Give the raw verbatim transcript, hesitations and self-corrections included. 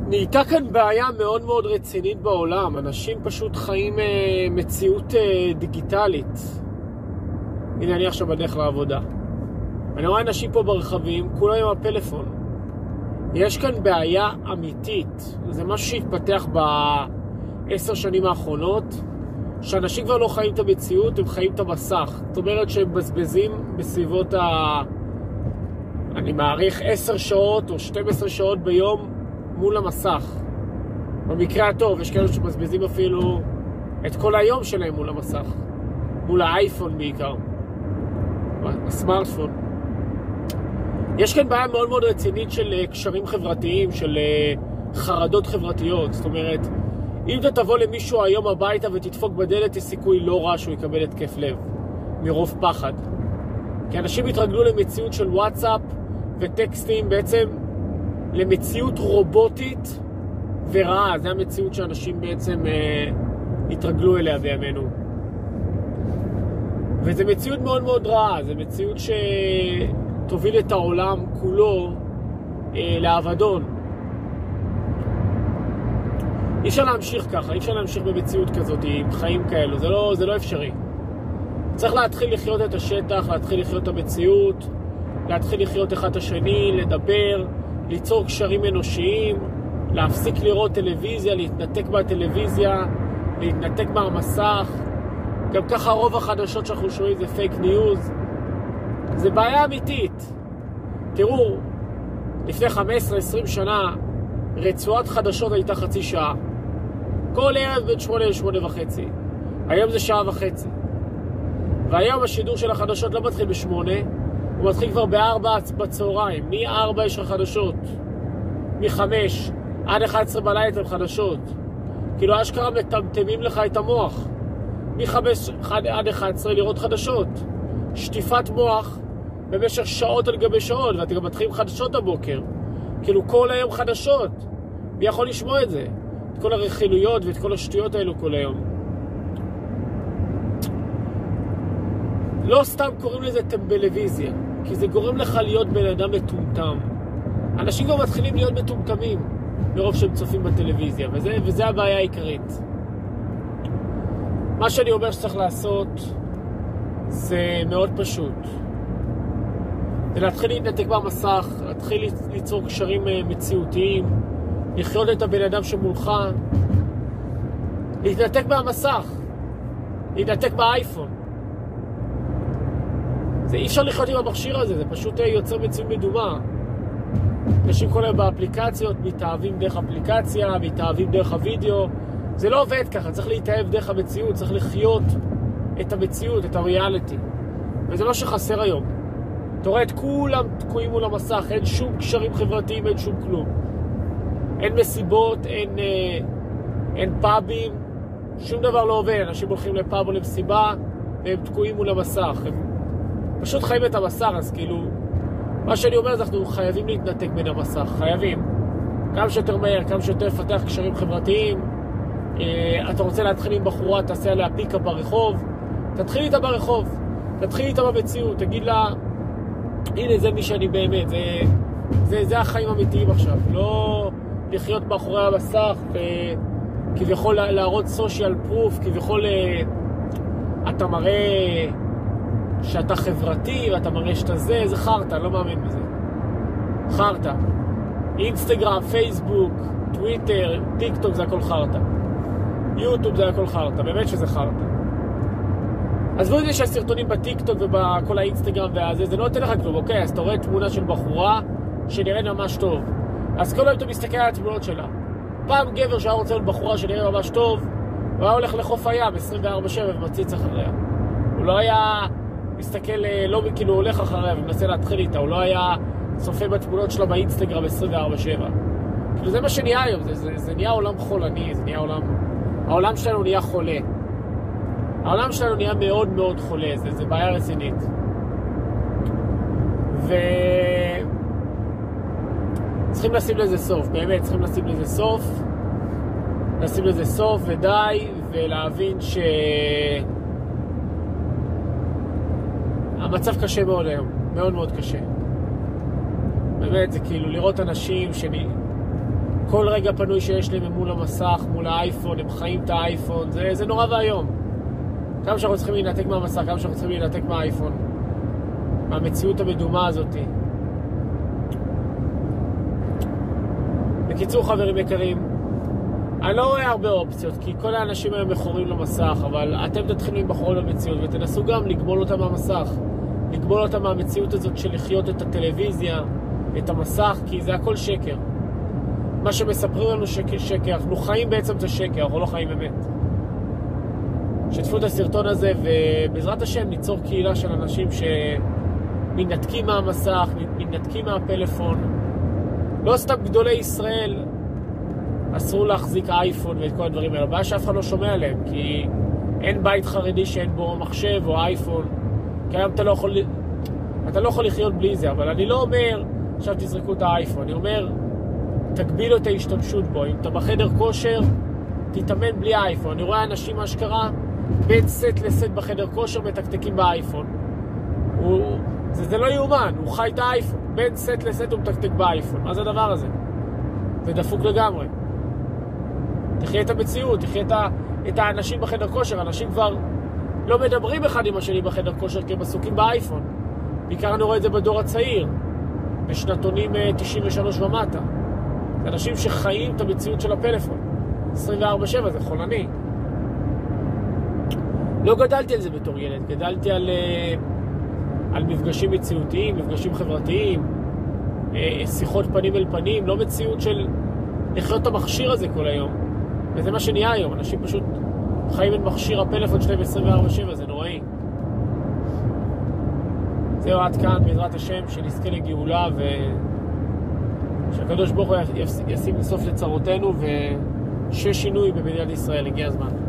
נהייתה כאן בעיה מאוד מאוד רצינית בעולם. אנשים פשוט חיים אה, מציאות אה, דיגיטלית. הנה אני עכשיו בדרך לעבודה. אני רואה אנשים פה ברכבים, כולם עם הפלאפון. יש כאן בעיה אמיתית. זה משהו שהתפתח בעשר שנים האחרונות, שאנשים כבר לא חיים את המציאות, הם חיים את המסך. זאת אומרת שהם מבזבזים בסביבות ה... אני מעריך עשר שעות או שתים עשרה שעות ביום מול המסך. במקרה הטוב, יש כאלה שמבזבזים אפילו את כל היום שלהם מול המסך. מול האייפון בעיקר. הסמארטפון. יש כאן בעיה מאוד מאוד רצינית של קשרים חברתיים, של חרדות חברתיות. זאת אומרת, אם אתה תבוא למישהו היום הביתה ותדפוק בדלת, יש סיכוי לא רע שהוא יקבל התקף לב. מרוב פחד. כי אנשים התרגלו למציאות של וואטסאפ וטקסטים, בעצם למציאות רובוטית ורעה. זה המציאות שאנשים בעצם אה, התרגלו אליה בימינו. וזה מציאות מאוד מאוד רעה. זה מציאות שתוביל את העולם כולו אה, לאבדון. אי אפשר להמשיך ככה, אי אפשר להמשיך במציאות כזאת, עם חיים כאלו. זה לא, זה לא אפשרי. צריך להתחיל לחיות את השטח, להתחיל לחיות את המציאות, להתחיל לחיות אחד את השני, לדבר, ליצור קשרים אנושיים, להפסיק לראות טלוויזיה, להתנתק מהטלוויזיה, להתנתק מהמסך. גם ככה רוב החדשות שאנחנו שומעים זה פייק ניוז. זה בעיה אמיתית. תראו, לפני חמש עשרה עשרים שנה, רצועת חדשות הייתה חצי שעה. כל ערב בין שמונה לשמונה וחצי. היום זה שעה וחצי. והיום השידור של החדשות לא מתחיל בשמונה, הוא מתחיל כבר בארבע בצהריים. מארבע יש לך חדשות. מחמש עד אחת עשרה בלילה הם חדשות. כאילו אשכרה מטמטמים לך את המוח. מחמש עד אחת עשרה לראות חדשות. שטיפת מוח במשך שעות על גבי שעות, ואתם גם מתחילים חדשות הבוקר. כאילו כל היום חדשות. מי יכול לשמוע את זה? את כל הרכילויות ואת כל השטויות האלו כל היום. לא סתם קוראים לזה טמבלוויזיה, כי זה גורם לך להיות בן אדם מטומטם. אנשים כבר מתחילים להיות מטומטמים מרוב שהם צופים בטלוויזיה, וזה, וזה הבעיה העיקרית. מה שאני אומר שצריך לעשות זה מאוד פשוט. זה להתחיל להתנתק במסך, להתחיל ליצור קשרים מציאותיים, לחיות את הבן אדם שמולך, להתנתק מהמסך, להתנתק באייפון. זה אי אפשר לחיות עם המכשיר הזה, זה פשוט יוצר מציאות מדומה. אנשים כל היום באפליקציות, מתאהבים דרך אפליקציה, מתאהבים דרך הוידאו. זה לא עובד ככה, צריך להתאהב דרך המציאות, צריך לחיות את המציאות, את הריאליטי. וזה מה שחסר היום. אתה רואה את כולם תקועים מול המסך, אין שום קשרים חברתיים, אין שום כלום. אין מסיבות, אין, אה, אין פאבים, שום דבר לא עובד. אנשים הולכים לפאב או למסיבה, והם תקועים מול המסך. הם פשוט חיים את המסך, אז כאילו, מה שאני אומר זה אנחנו חייבים להתנתק בין המסך, חייבים. כמה שיותר מהר, כמה שיותר לפתח קשרים חברתיים. אה, אתה רוצה להתחיל עם בחורה, תעשה עליה פיקה ברחוב, תתחיל איתה ברחוב, תתחיל איתה במציאות, תגיד לה, הנה זה מי שאני באמת, זה, זה, זה החיים האמיתיים עכשיו, לא לחיות מאחורי המסך וכביכול להראות סושיאל פרוף, כביכול אתה מראה שאתה חברתי ואתה מראה שאתה זה, זה חרטה, אני לא מאמין בזה. חרטה. אינסטגרם, פייסבוק, טוויטר, טיק טוק זה הכל חרטה. יוטיוב זה הכל חרטה, באמת שזה חרטה. עזבו את זה שהסרטונים בטיק טוק ובכל האינסטגרם והזה, זה לא נותן לך כלום, אוקיי? אז אתה רואה תמונה של בחורה שנראית ממש טוב. אז כל היום אתה מסתכל על התמונות שלה. פעם גבר שהיה רוצה להיות בחורה שנראה ממש טוב, הוא היה הולך לחוף הים עשרים וארבע שבע ומציץ אחריה. הוא לא היה מסתכל, לא כאילו הולך אחריה ומנסה להתחיל איתה, הוא לא היה צופה בתמונות שלה באינסטגרם עשרים וארבע שבע. כאילו זה מה שנהיה היום, זה, זה, זה נהיה עולם חולני, זה נהיה עולם... העולם שלנו נהיה חולה. העולם שלנו נהיה מאוד מאוד חולה, זה, זה בעיה רצינית. ו... צריכים לשים לזה סוף, באמת, צריכים לשים לזה סוף. לשים לזה סוף ודי, ולהבין ש... המצב קשה מאוד היום, מאוד מאוד קשה. באמת, זה כאילו לראות אנשים שאני... כל רגע פנוי שיש להם מול המסך, מול האייפון, הם חיים את האייפון, זה, זה נורא והיום. כמה שאנחנו צריכים להינתק מהמסך, כמה שאנחנו צריכים להינתק מהאייפון, מהמציאות המדומה הזאת. בקיצור, חברים יקרים, אני לא רואה הרבה אופציות, כי כל האנשים היום מכורים למסך, אבל אתם תתחילו עם בחורים למציאות, ותנסו גם לגמול אותם מהמסך, לגמול אותם מהמציאות הזאת של לחיות את הטלוויזיה, את המסך, כי זה הכל שקר. מה שמספרים לנו שקר, שקר, אנחנו חיים בעצם את השקר, אנחנו לא חיים אמת. שתפו את הסרטון הזה, ובעזרת השם ניצור קהילה של אנשים שמנתקים מהמסך, מנתקים מהפלאפון. לא סתם גדולי ישראל אסור להחזיק אייפון ואת כל הדברים האלה, הבעיה שאף אחד לא שומע עליהם, כי אין בית חרדי שאין בו מחשב או אייפון, כי היום אתה לא יכול, אתה לא יכול לחיות בלי זה. אבל אני לא אומר עכשיו תזרקו את האייפון, אני אומר תגבילו את ההשתמשות בו. אם אתה בחדר כושר, תתאמן בלי האייפון. אני רואה אנשים מה שקרה בין סט לסט בחדר כושר מתקתקים באייפון. הוא, זה, זה לא יאומן, הוא חי את האייפון, בין סט לסט הוא מתקתק באייפון. מה זה הדבר הזה? זה דפוק לגמרי. תחיה את המציאות, תחיה את, ה, את האנשים בחדר כושר. אנשים כבר לא מדברים אחד עם השני בחדר כושר, כי הם עסוקים באייפון. בעיקר אני רואה את זה בדור הצעיר, בשנתונים תשעים ושלוש ומטה. זה אנשים שחיים את המציאות של הפלאפון עשרים וארבע שבע, זה חולני. לא גדלתי על זה בתור ילד, גדלתי על, על מפגשים מציאותיים, מפגשים חברתיים, שיחות פנים אל פנים, לא מציאות של לחיות את המכשיר הזה כל היום. וזה מה שנהיה היום, אנשים פשוט חיים את מכשיר הפלאפון שלהם עשרים וארבע שבע, זה נוראי. זהו, עד כאן, בעזרת השם, שנזכה לגאולה, ושהקדוש ברוך הוא ישים לסוף לצרותינו, וששינוי במדינת ישראל. הגיע הזמן.